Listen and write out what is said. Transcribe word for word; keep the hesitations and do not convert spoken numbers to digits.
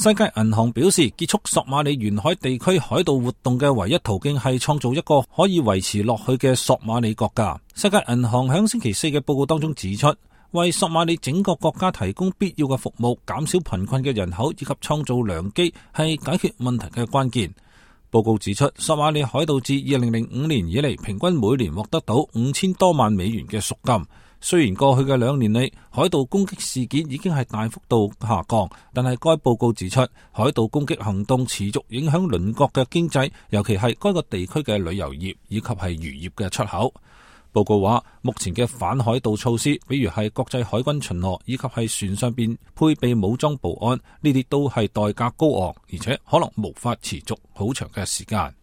世界銀行表示，結束索馬里沿海地區海盜活動嘅唯一途徑係創造一個可以維持落去嘅索馬里國家。世界銀行響星期四嘅報告當中指出，為索馬里整個國家提供必要嘅服務，減少貧困嘅人口以及創造良機係解決問題嘅關鍵。報告指出，索馬里海盜自二零零五年以嚟，平均每年獲得到五千多萬美元嘅贖金。雖然過去嘅兩年嚟，海盜攻擊事件已經係大幅度下降，但係該報告指出，海盜攻擊行動持續影響鄰國嘅經濟，尤其係該個地區嘅旅遊業以及係漁業嘅出口。報告話，目前嘅反海盜措施，比如係國際海軍巡邏以及係船上邊配備武裝保安，呢啲都係代價高昂，而且可能無法持續好長嘅時間。